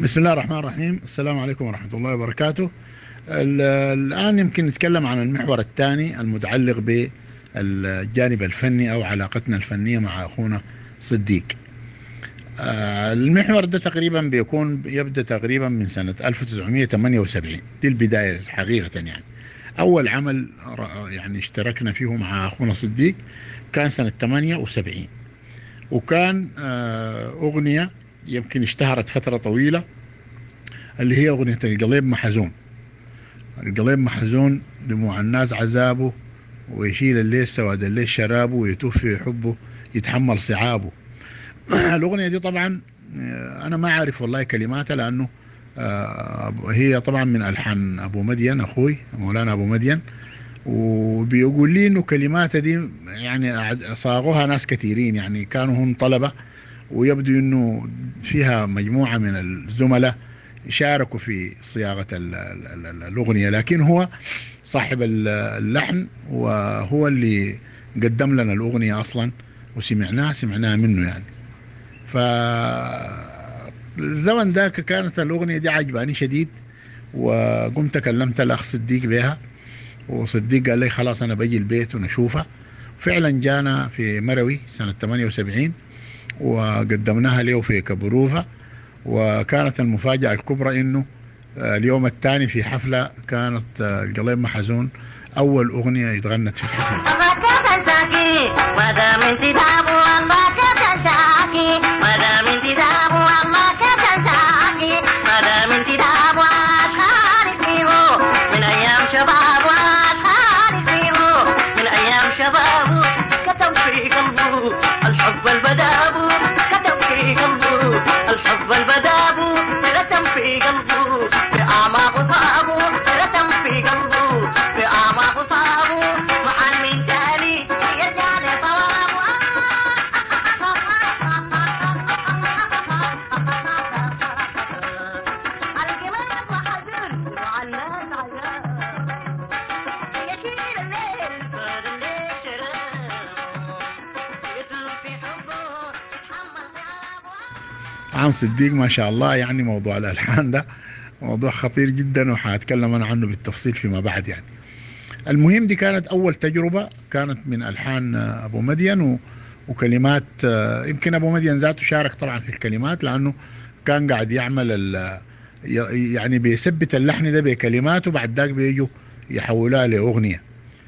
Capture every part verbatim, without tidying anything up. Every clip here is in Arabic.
بسم الله الرحمن الرحيم. السلام عليكم ورحمة الله وبركاته. الآن يمكن نتكلم عن المحور الثاني المتعلق بالجانب الفني أو علاقتنا الفنية مع أخونا صديق. المحور ده تقريبا بيكون يبدأ تقريبا من سنة ألف وتسعمائة وثمانية وسبعين، دي البداية حقيقة. يعني أول عمل يعني اشتركنا فيه مع أخونا صديق كان سنة ثمانية وسبعين، وكان أغنية يمكن اشتهرت فترة طويلة اللي هي أغنية القليب محزون. القليب محزون دموع الناس عذابه، ويشيل الليل سواد الليل شرابه، ويتوه في حبه يتحمل صعابه. الأغنية دي طبعا أنا ما أعرف والله كلماتها، لأنه هي طبعا من ألحان أبو مدين أخوي مولانا أبو مدين، وبيقول لي إنه كلماتها دي يعني صاغوها ناس كثيرين، يعني كانوا هم طلبة، ويبدو إنه فيها مجموعة من الزملاء شاركوا في صياغة الأغنية، لكن هو صاحب اللحن وهو اللي قدم لنا الأغنية أصلا، وسمعناها سمعناها منه يعني. فالزمن ذاك كانت الأغنية دي عجباني شديد، وقمت كلمت الأخ صديق بها، وصديق قال لي خلاص أنا بجي البيت ونشوفها. فعلا جانا في مروي سنة ثمانية وسبعين وقدمناها له في كبروفة، وكانت المفاجأة الكبرى إنه اليوم الثاني في حفلة كانت القليب محزون أول أغنية يتغنت في الحفلة. الحب البداب كتب في قلبه، الحب البداب رسم في قلبه، في أعماق صابه رسم في قلبه، في أعماق صابه محل من تالي يجعل صوابه. القلب محزون وعناس عيان، يشيل الليل صار الليل شراب، عن صديق ما شاء الله. يعني موضوع الألحان ده موضوع خطير جدا، وحاتكلم أنا عنه بالتفصيل فيما بعد. يعني المهم دي كانت أول تجربة، كانت من ألحان أبو مدين وكلمات، يمكن أبو مدين ذاته شارك طبعا في الكلمات، لأنه كان قاعد يعمل يعني بيثبت اللحن ده بكلماته، بعد ذاك بيجوا يحولوها لأغنية.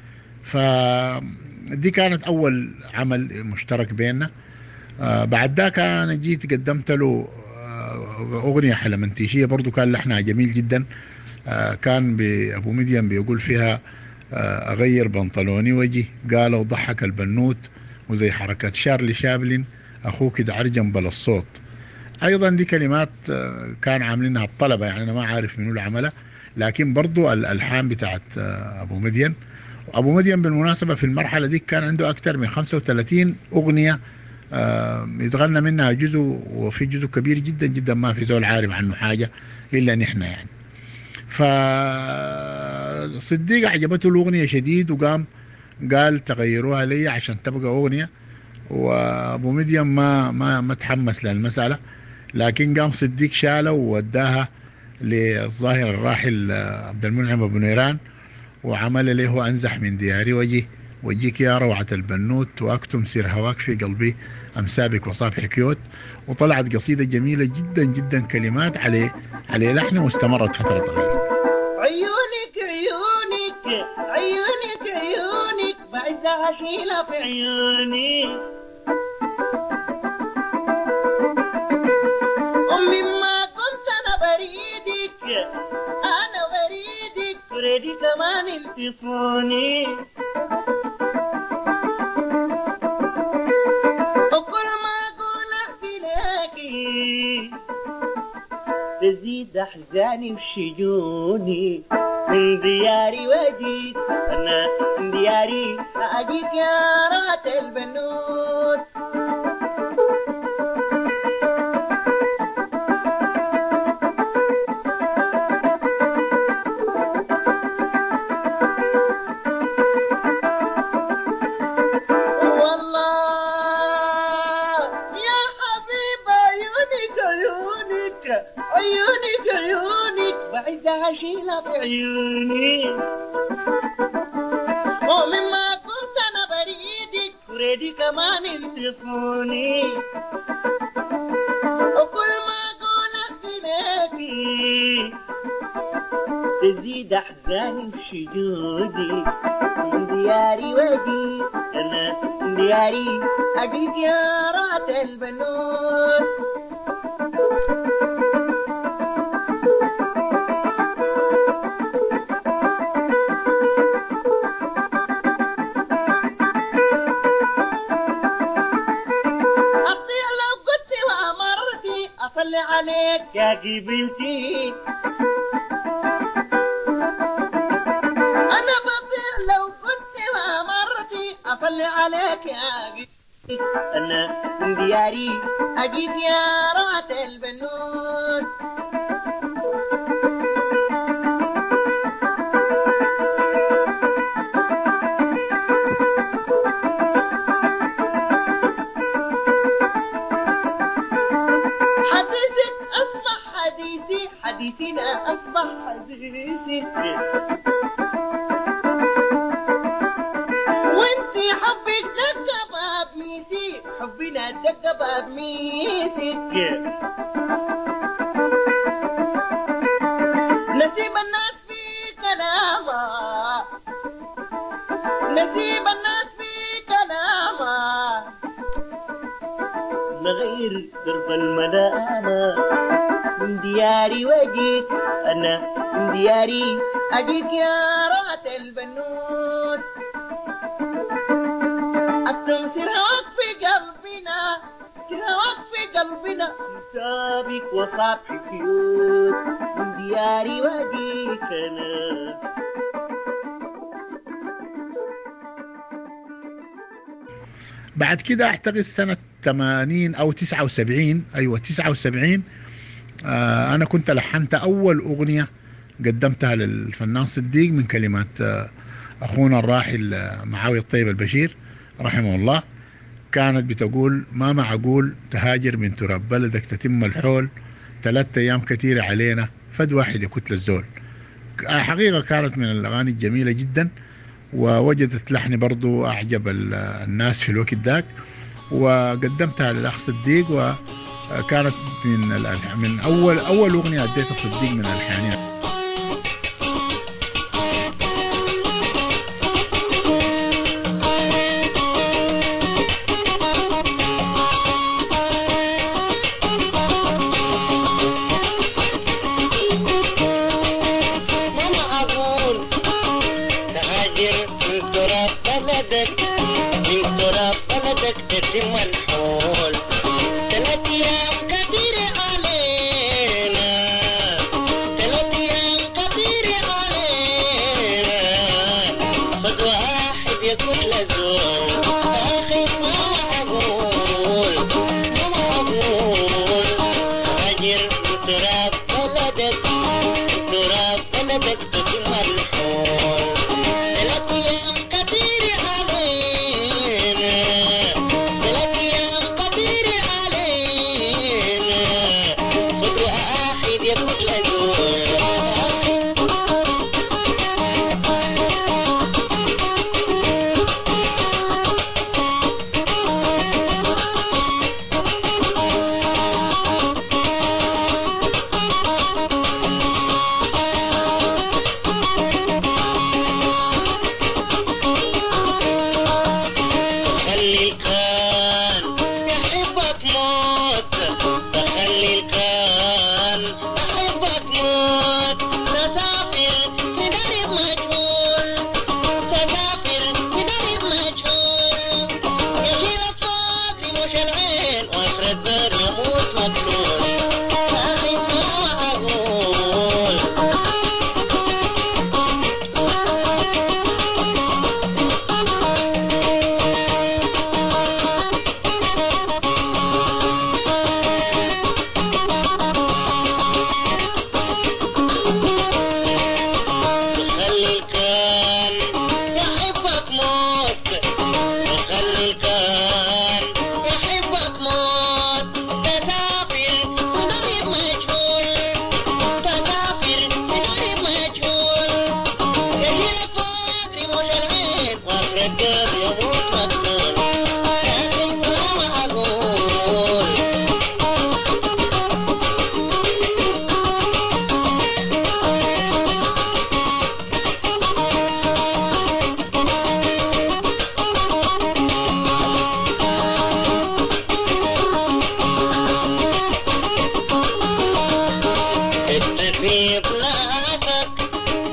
فدي كانت أول عمل مشترك بيننا. آه بعد ذاك أنا جيت قدمت له آه أغنية حلمنتيشية، برضو كان لحنها جميل جدا. آه كان أبو مدين بيقول فيها آه أغير بنطلوني وجي قالوا ضحك البنوت، وزي حركة شارلي شابلن أخوك دعرجن بلا الصوت. أيضا دي كلمات آه كان عاملينها الطلبة، يعني أنا ما عارف منو اللي عملها، لكن برضو الألحان بتاعت آه أبو مدين. أبو مدين بالمناسبة في المرحلة دي كان عنده أكثر من خمسة وثلاثين أغنية آه يتغنى منها جزء، وفي جزء كبير جدا جدا ما في زول عارف عنه حاجة إلا نحن يعني. فصديق عجبته الأغنية شديد، وقام قال تغيروها لي عشان تبقى أغنية، وأبو مدين ما ما ما تحمس للمسألة، لكن قام صديق شاله ووداها للظاهر الراحل عبد المنعم أبو نيران، وعمل له أنزح من دياري وجي وجيك يا روعة البنوت، وأكتم سير هواك في قلبي أمسابك وصابح كيوت. وطلعت قصيدة جميلة جدا جدا، كلمات عليه عليه لحن، واستمرت فترة طويلة. عيونك عيونك عيونك عيونك بعزها شيلة في عيوني، أمي ما كنت أنا بريدك، أنا بريدك وريدي كمان انتصوني، تزيد أحزاني وشجوني، من دياري وجيت أنا من دياري أجيك يا روعة البنوت. والله يا حبيب عيونك عيونك عيونك وعزها شيلة بعيوني ومما كنت أنا بريدك وريدي كمان انتصوني وكل ما قولت إليكي تزيد أحزاني وشجودي من دياري وأجيك أنا من دياري أجيك يا رات البنون أطيع لو كنت وأمرتي أصلي عليك يا قبلتي أصلي عليك يا قلبي أنا من دياري أجيب يا رات البنون حديثك أصبح حديثي حديثنا أصبح حديثي حبنا دق باب ميسك نسيب الناس في كلامه نسيب الناس في كلامه نغير درب المنامة من دياري واجيك أنا من دياري أجيك يا رات البنون أكتم سرهاك في قلبنا سرهاك في قلبنا مسابك وصابك كيوت من دياري واجيك أنا بعد كده اعتقد سنة ثمانين او تسعة وسبعين ايوه تسعة وسبعين آه انا كنت لحنت اول اغنية قدمتها للفنان صديق من كلمات آه اخونا الراحل آه معاوية الطيب البشير رحمه الله. كانت بتقول: ما معقول تهاجر من تراب بلدك تتم الحول ثلاثة ايام كثيرة علينا فد واحد يكتل الزول. حقيقة كانت من الاغاني الجميلة جدا، ووجدت لحن برضو أعجب الناس في الوقت ذاك، وقدمتها للأخ صديق، وكانت من من أول أول أغنية أديتها صديق من الألحانيات.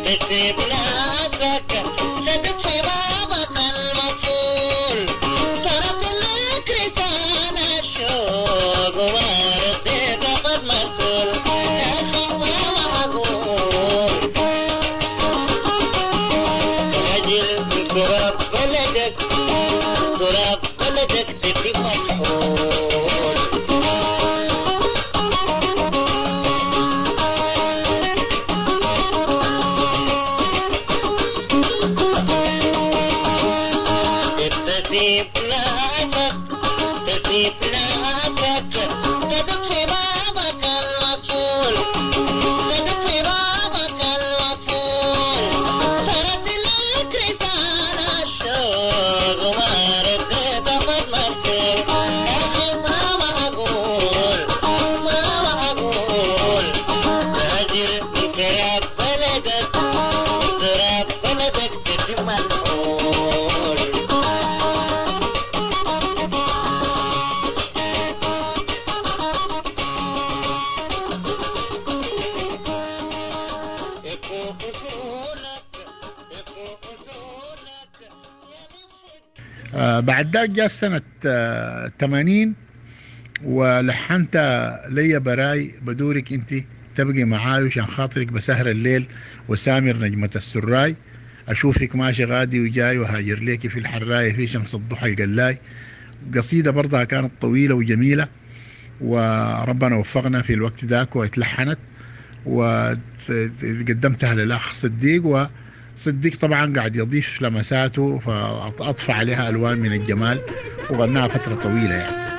تسيب ناسك صدق في بابك المفول صرت لك رسالة الشوق وما رديت قد مسؤول يا أخي ما معقول تهجر تراب بلدك تراب بلدك تبقى مسؤول تسيب ناسك تسيب ناسك صدق في بابك المفول صدق في بابك المفول صرت لك رسالة الشوق وما رديت قد مسؤول يا أخي ما معقول ما معقول تهجر بتراب بلدك تراب بلدك تبقى مسؤول آه بعد ذاك جاء سنة آه ثمانين ولحنت لي براي بدورك انت تبقي معاي عشان خاطرك بسهر الليل وسامر نجمة السراي اشوفك ماشي غادي وجاي وهاجر ليك في الحراية في شمس الضحى القلاي. قصيدة برضها كانت طويلة وجميلة وربنا وفقنا في الوقت ذاك واتلحنت وقدمتها للأخ صديق، وصديق طبعا قاعد يضيف لمساته فأضفى عليها ألوان من الجمال وغناها فترة طويلة يعني.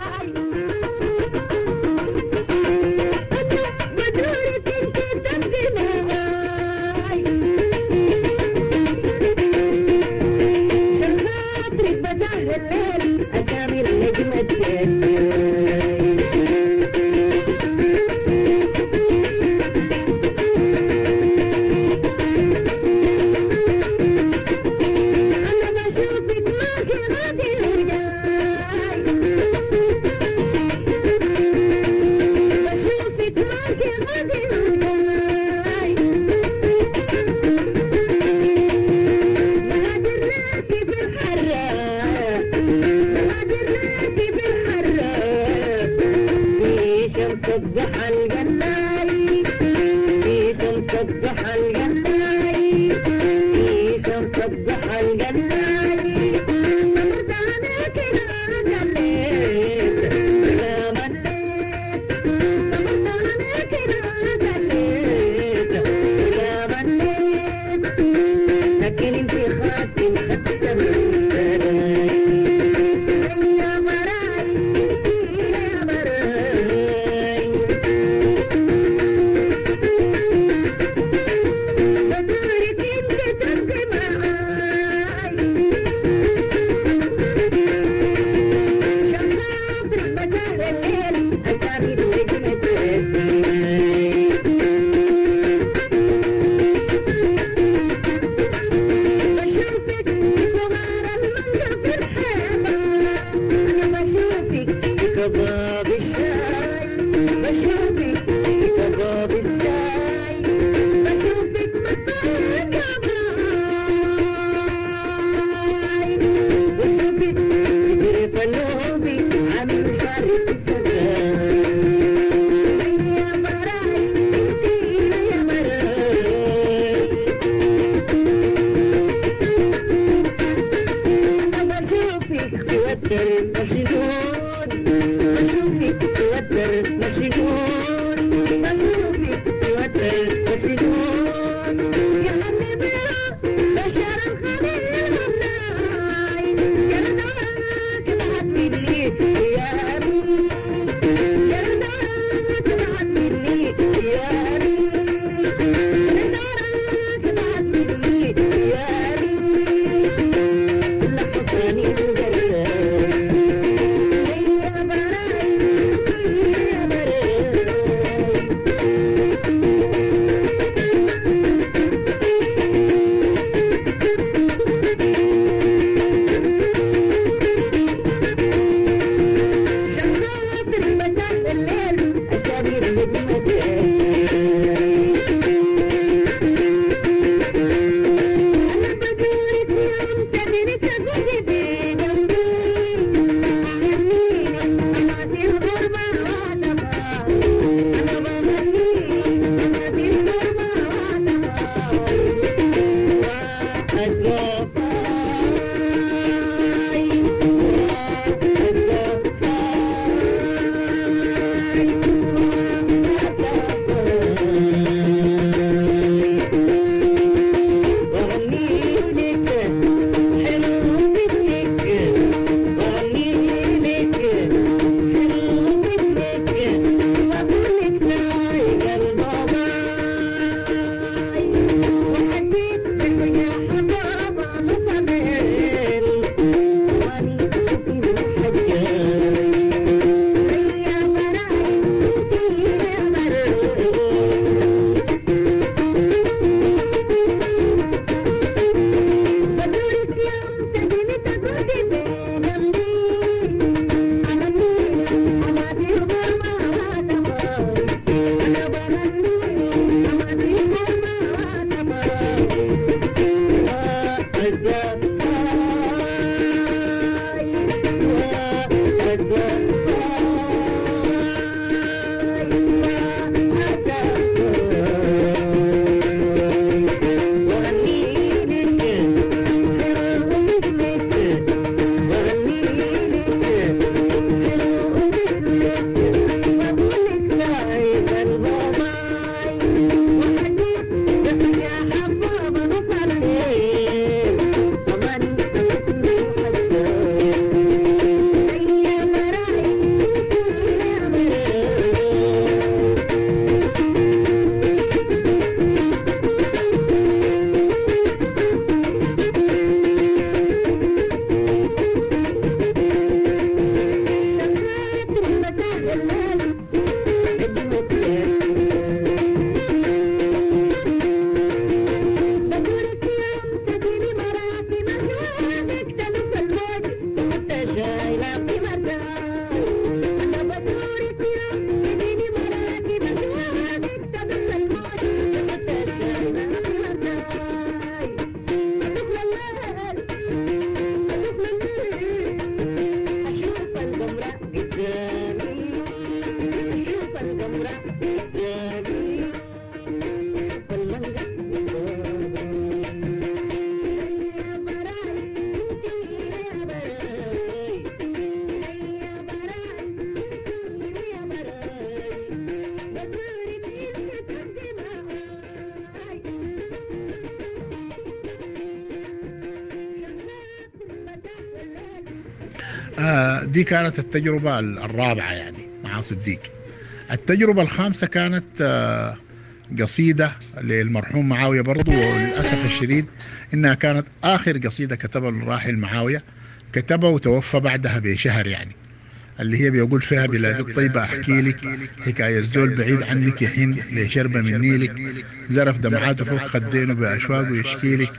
آه دي كانت التجربة الرابعة يعني مع صديق. التجربة الخامسة كانت آه قصيدة للمرحوم معاوية برضو، وللأسف الشديد إنها كانت آخر قصيدة كتبها الراحل معاوية، كتبها وتوفى بعدها بشهر يعني، اللي هي بيقول فيها بلاد الطيبة أحكي لك حكاية الزول بعيد عنك يحين لشربة من نيلك، زرف دمعاته فوق خدينه بأشواقه يشكي لك،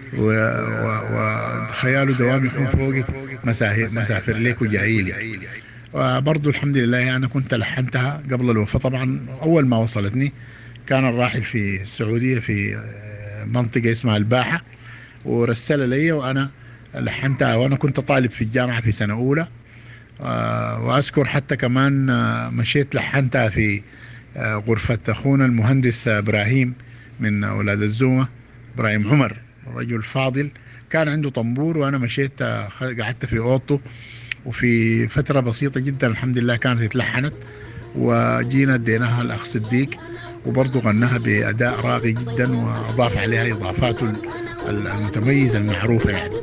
وخياله دوام يكون فوقك مسافر لك وجاي لك. وبرضه الحمد لله أنا كنت لحنتها قبل الوفاة طبعا. أول ما وصلتني كان الراحل في السعودية في منطقة اسمها الباحة، ورسل لي وأنا لحنتها وأنا كنت طالب في الجامعة في سنة أولى. وأذكر حتى كمان مشيت لحنتها في غرفة أخونا المهندس إبراهيم من أولاد الزومة، إبراهيم عمر رجل فاضل، كان عنده طنبور وأنا مشيت قعدت في أوضته، وفي فترة بسيطة جدا الحمد لله كانت اتلحنت وجينا اديناها الأخ صديق، وبرضه غناها بأداء راقي جدا وأضاف عليها إضافاته المتميزة المعروفة يعني.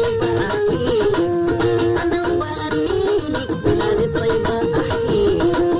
أنا بغني لك بلاد الطيبة أحكي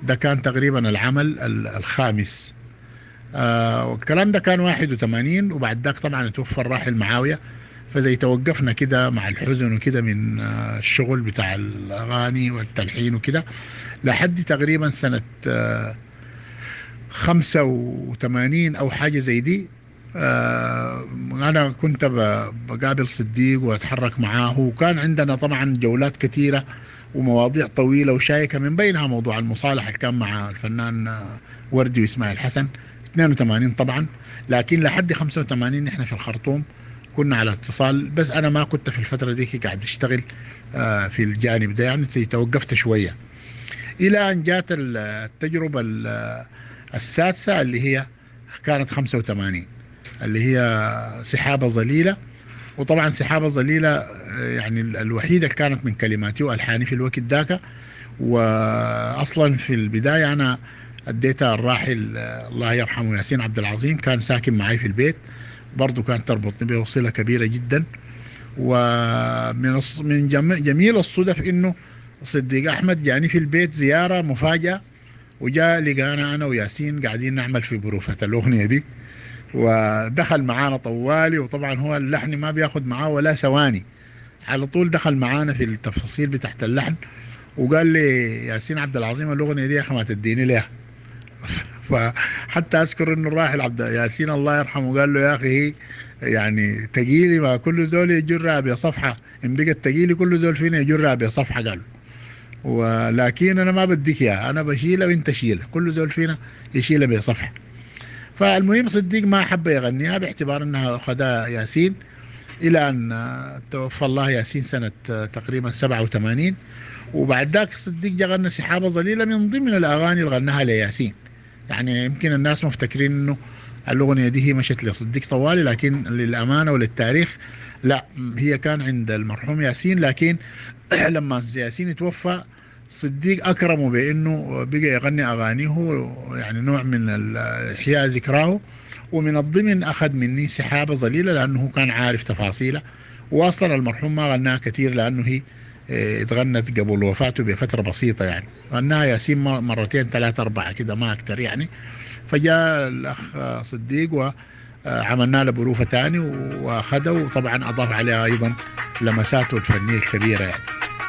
ده كان تقريبا العمل الخامس. آه والكلام ده كان واحد وثمانين، وبعد ذاك طبعا توفى الراحل معاوية، فزي توقفنا كده مع الحزن وكده من آه الشغل بتاع الأغاني والتلحين وكده لحد تقريبا سنة آه خمسة وثمانين أو حاجة زي دي. آه أنا كنت بقابل صديق وأتحرك معاه، وكان عندنا طبعا جولات كثيرة ومواضيع طويلة وشائكة، من بينها موضوع المصالحة اللي كان مع الفنان وردي وإسماعيل حسن اثنين وثمانين طبعا. لكن لحد خمسة وثمانين نحن في الخرطوم كنا على اتصال، بس أنا ما كنت في الفترة دي قاعد أشتغل آه في الجانب ده، يعني توقفت شوية إلى أن جات التجربة السادسة اللي هي كانت خمسة وثمانين، اللي هي سحابة ظليلة. وطبعا سحابة ظليلة يعني الوحيدة كانت من كلماتي وألحاني في الوقت ذاك. وأصلا في البداية أنا أديتها الراحل الله يرحمه ياسين عبد العظيم، كان ساكن معي في البيت، برضو كانت تربطني به صلة كبيرة جدا. ومن من جميل الصدف إنه صديق أحمد جاني في البيت زيارة مفاجأة، وجاء لقانا أنا وياسين قاعدين نعمل في بروفة الأغنية دي، ودخل معانا طوالي. وطبعا هو اللحن ما بياخد معاه ولا ثواني، على طول دخل معانا في التفاصيل بتاعت اللحن، وقال لي ياسين عبد العظيم الأغنية دي يا أخي ما تديني ليها. فحتى أذكر إنه الراحل عبد ياسين الله يرحمه قال له يا أخي هي يعني تقيلي، ما كل زول يجرها بصفحة، إن بقت تقيلي كل زول فينا يجرها بصفحة. قال ولكن أنا ما بديك إياها، أنا بشيلها وإنت شيلها، كل زول فينا يشيلها بصفحة. فالمهم صديق ما حب يغنيها باعتبار أنها أخذها ياسين، إلى أن توفى الله ياسين سنة تقريبا سبعة وثمانين. وبعد ذاك صديق جا غنى سحابة ظليلة من ضمن الأغاني اللي غناها لياسين. يعني يمكن الناس مفتكرين أنه الأغنية دي هي مشت لصديق طوالي، لكن للأمانة وللتاريخ لا، هي كان عند المرحوم ياسين. لكن لما ياسين توفى صديق أكرمه بأنه بقى يغني أغانيه، يعني نوع من إحياء ذكراه. ومن الضمن أخذ مني سحابة ظليلة لأنه كان عارف تفاصيله، وأصلا المرحوم ما غناها كثير لأنه هي اتغنت قبل وفاته بفترة بسيطة، يعني غناها ياسين مرتين ثلاثة أربعة كده ما أكثر يعني. فجاء الأخ صديق وعملنا له بروفة تاني وأخذه، وطبعا أضاف عليها أيضا لمساته الفنية الكبيرة يعني.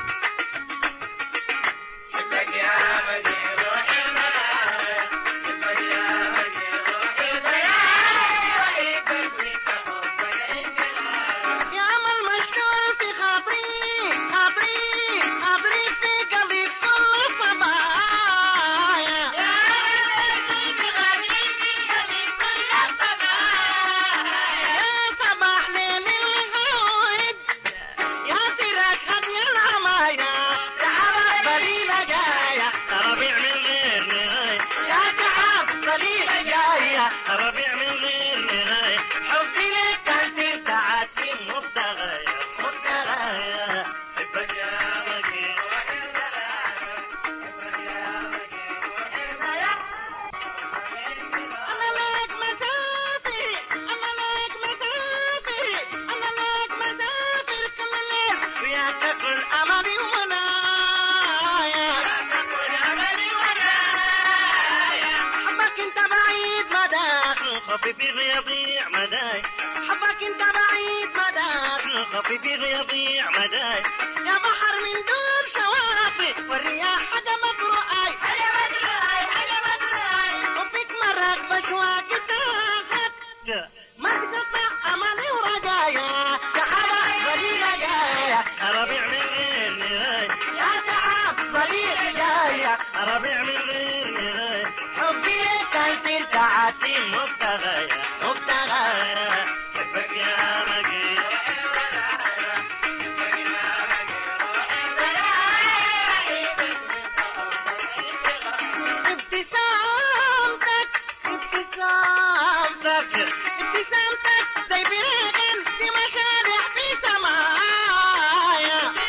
خفيفي يضيع مداي، حبك انت بعيد مداي، خفيفي يضيع مداي، يا بحر من دون شواطئ والرياح حاجة مبرؤاي، حاجة مبرؤاي حاجة مبرؤاي، وفيك مرق بشواك تاخد ما تقطع اماني ورجايا، يا حبك ظليلة جاية ربيع من غير نهاية، يا تعب ظليلة جاية ربيع من غير نهاية، حبي كان في ساعاتي مبتغايا مبتغايا، حبك يا مجيد ابتسامتك ابتسامتك ابتسامتك زي بيرغن دي مشارح في سمايا،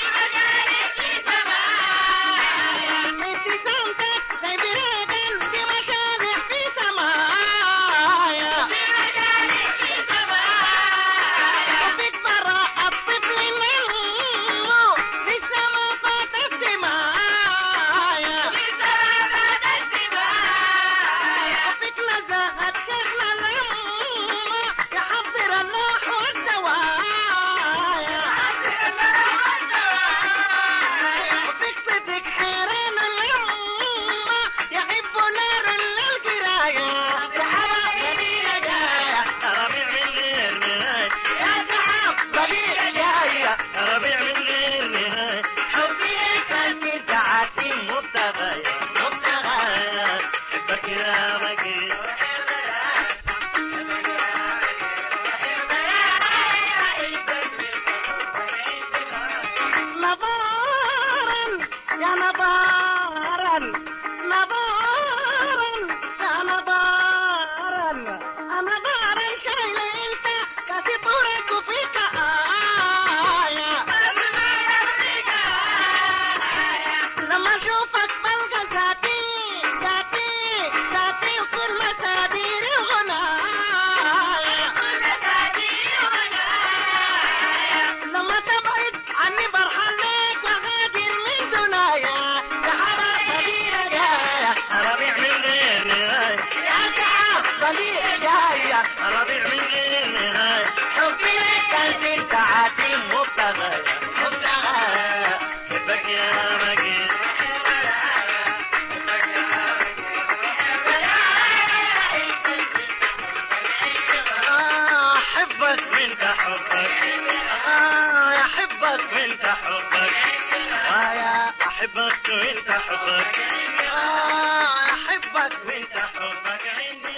يا نبارا نبارا يا نبارا أنا نارا شايلة انت كاتبورك وفيك آية لما أشوفك بلقى ذاتي ذاتي ذاتي وكل مساديري وغنايا لما تبعد عني برحل ليك وغادر من دنايا يا حرام بديرة جاية ربيع من غير نهاية يا تعب بديرة جاية ربيع من غير نهاية حبي لك قلبي ساعاتي مبتغاية مبتغاية حبك يا مجيد آه، أحبك وانت حبك آه، يا حبك وانت حبك آه، يا أحبك وانت حبك آه، أحبك وانت حبك عندي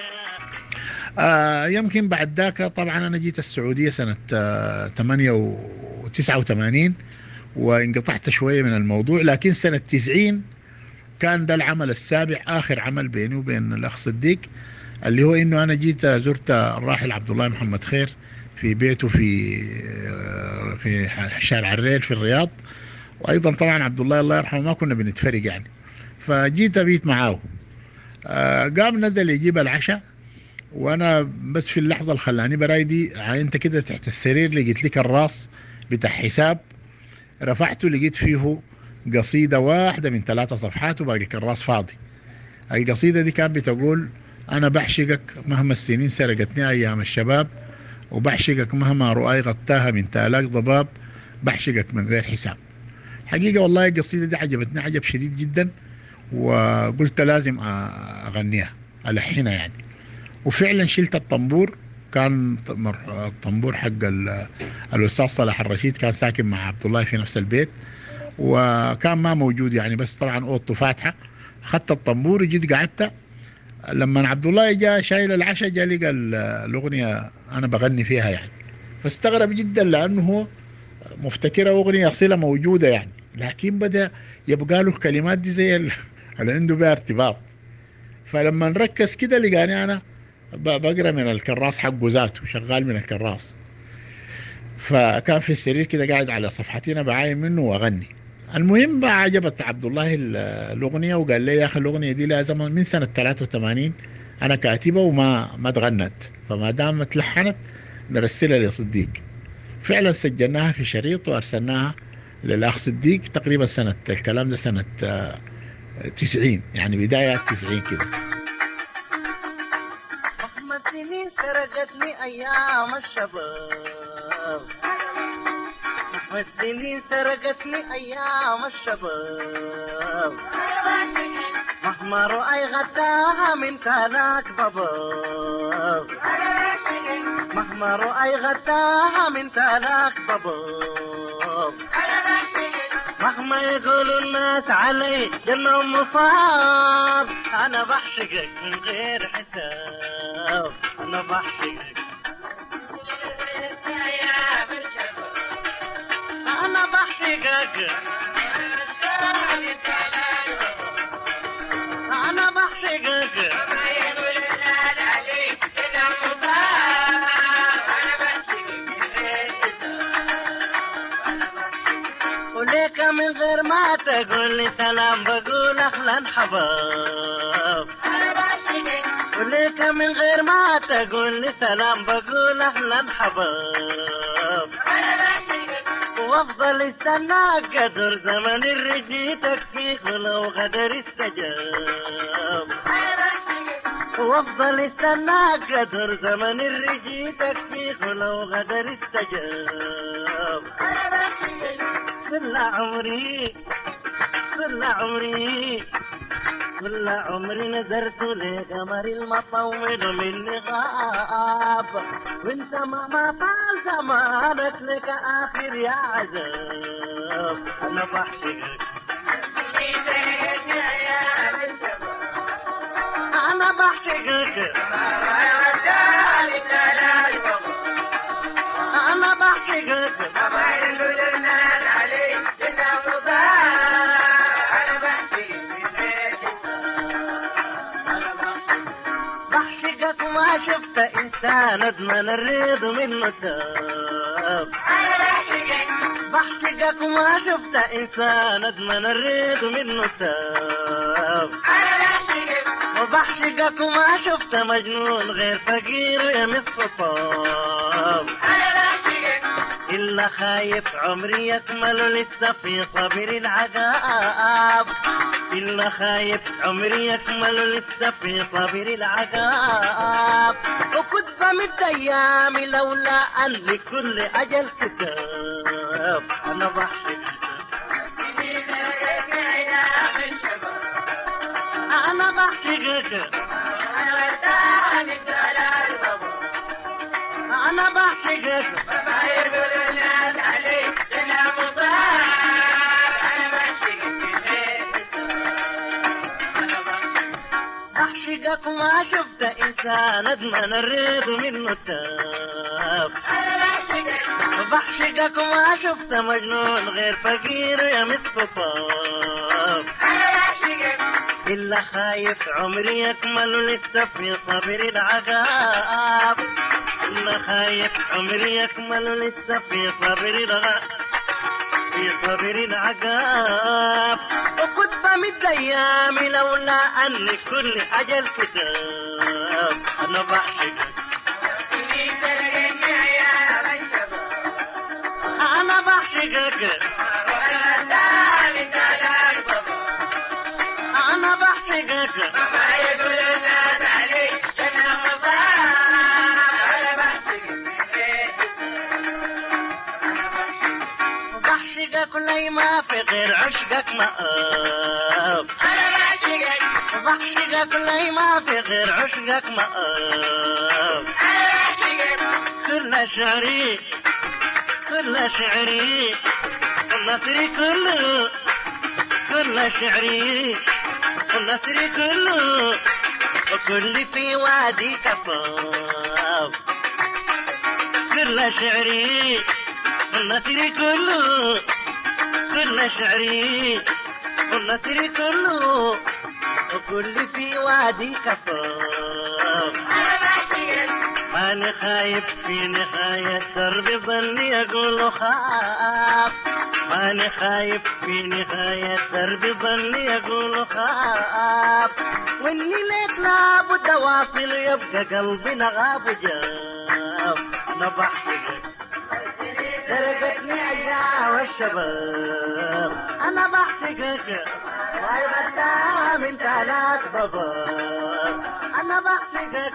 آه يمكن بعد ذاك طبعا أنا جيت السعودية سنة آه ثمانية وتسعة وثمانين وانقطعت شوية من الموضوع، لكن سنة تسعين كان ده العمل السابع آخر عمل بيني وبين الأخ صديق، اللي هو إنه أنا جيت زرت الراحل عبد الله محمد خير في بيته في آه في شارع الريل في الرياض، وأيضا طبعا عبد الله الله يرحمه ما كنا بنتفرق يعني، فجيت أبيت معاه. آه قام نزل يجيب العشاء، وانا بس في اللحظه اللي خلاني برايدي عينت كده تحت السرير لقيت لي كراس بتاع حساب، رفعته لقيت فيه قصيده واحده من ثلاثه صفحات وباقي الكراس فاضي. القصيده دي كانت بتقول: انا بعشقك مهما السنين سرقتني ايام الشباب، وبعشقك مهما رؤاي غطاها من تالاق ضباب، بعشقك من غير حساب. حقيقه والله القصيده دي عجبتني عجب شديد جدا، وقلت لازم اغنيها الحنها يعني. وفعلا شلت الطنبور، كان الطنبور حق الاستاذ صلاح الرشيد كان ساكن مع عبد الله في نفس البيت، وكان ما موجود يعني، بس طبعا اوضته فاتحه. اخذت الطنبور وجيت قعدت، لما عبد الله جاء شايل العشاء جاء لقى الاغنيه انا بغني فيها يعني، فاستغرب جدا لانه هو مفتكرها اغنيه اصيله موجوده يعني، لكن بدا يبقى له الكلمات دي زي اللي عنده بها ارتباط. فلما نركز كده لقاني انا بقرا من الكراس حقه ذاته، شغال من الكراس، فكان في السرير كده قاعد على صفحتين بعاين منه واغني. المهم بقى عجبت عبد الله الاغنيه وقال لي: يا اخي الاغنيه دي لازم من سنه ثلاثة وثمانين انا كاتبها وما ما تغنت، فما دام اتلحنت نرسلها لصديق. فعلا سجلناها في شريط وارسلناها للاخ صديق تقريبا سنه، الكلام ده سنه تسعين يعني بدايه تسعين كده. مهما السنين سرقتني أيام الشباب، مهما السنين سرقتني أيام الشباب، مهما رؤي غداها من تالاك ضباب، مهما رؤي غداها من تالاك ضباب، مهما يقولوا الناس علي جنة مصاب، أنا بعشقك من غير حساب، أنا بعشقك أنا بعشقك أنا بعشقك وليك من غير ما تقول لي سلام بقول أهلا حباب، وليك من غير ما تقول لي سلام بقول أهلا حباب، وافضل استناك قدر زمن الرجيتك فيه ولو غدر استجاب، وافضل استناك قدر زمن الرجيتك فيه ولو غدر استجاب. كل عمري كل عمري كل عمري نذرت لقمر المطول من غاب، وانت مهما طال زمانك لك اخر يا عذاب، انا بعشقك انا بعشقك انا بعشقك شفت إنسان أدمن الريض منه تاب. بعشقك وما شفت إنسان أدمن الريض منه تاب. وبعشقك وما شفت مجنون غير فقير يمس طاب. إلا خايف عمري يكمل لسه في صبر العذاب. إلا خايف عمري يكمل لسه في صبر العذاب. وكنت بمد أيامي لولا أن لكل أجل كتاب. أنا بحشق أنا بحشقك أنا بحشقك بحشقك وما شفت إنسان أدمن الريض منه تاب. بحشقك وما شفت مجنون غير فقير يمس طاب. إلا خايف عمري يكمل لسه في صبر العذاب. إلا خايف عمري يكمل لسه في صبر العذاب. في صبر العذاب. وكنت بمد أيامي لولا أن لكل أجل كتاب. أنا بحشقك أنا بحشقك أنا بحشقك بحشقك لي ما في غير عشقك مآب. بحشقك لي ما في غير عشقك مآب. كل شعري كل شعري نصري كله كل شعري نصري كله وكل في وادي كفاف. كل شعري نصري كله كل شعري نصري كله وكل في وادي كفاف. ماني خايف في نهاية درب ظني أقول خاف. ماني خايف في نهاية درب ظني أقول خاف. واللي ليك لابد واصل يبقى قلبي نغاب جاف. أنا بحشقك سرقتني أيام الشباب. أنا بحشقك ويغدى من تلاك ضباب. أنا بحشقك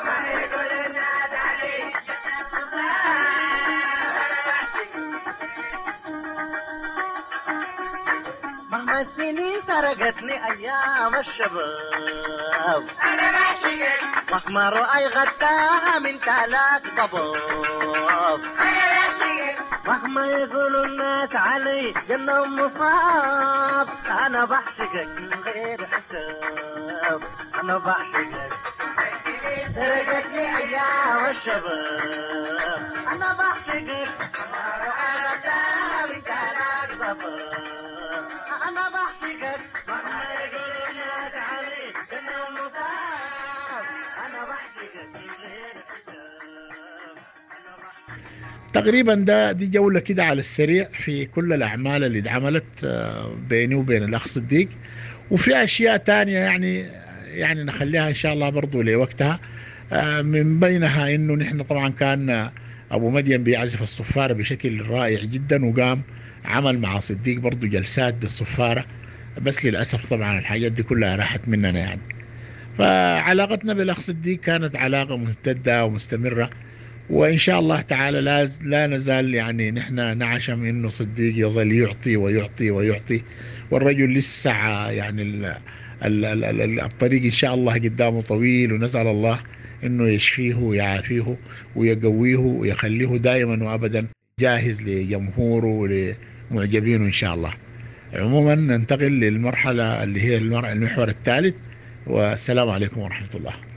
مهما السنين سرقتني أيام الشباب. أنا بحشقك مهما رأي غداها من تلاك ضباب. أنا بحشقك مهما يقولوا الناس علي جنة مصاب. أنا بحشقك من غير حساب. أنا بحشقك سرقتني أيام الشباب. أنا بحشقك مهما رأي غداها من تلاك ضباب. أنا بحشقك مهما يقولوا الناس علي جنة مصاب. أنا بحشقك من غير حساب. أنا بحشقك. تقريبا ده دي جولة كده على السريع في كل الأعمال اللي اتعملت بيني وبين الأخ صديق. وفي أشياء تانية يعني يعني نخليها إن شاء الله برضو لوقتها. من بينها إنه نحن طبعا كان أبو مدين بيعزف الصفارة بشكل رائع جدا، وقام عمل مع صديق برضو جلسات بالصفارة، بس للأسف طبعا الحاجات دي كلها راحت مننا يعني. فعلاقتنا بالأخ صديق كانت علاقة ممتدة ومستمرة، وإن شاء الله تعالى لا, لا نزال يعني نحن نعشم إنه صديق يظل يعطي ويعطي ويعطي، والرجل لسه يعني ال ال ال ال الطريق إن شاء الله قدامه طويل، ونسأل الله إنه يشفيه ويعافيه ويقويه ويخليه دائما وأبدا جاهز لجمهوره ولمعجبينه إن شاء الله. عموما ننتقل للمرحلة اللي هي المحور الثالث، والسلام عليكم ورحمة الله.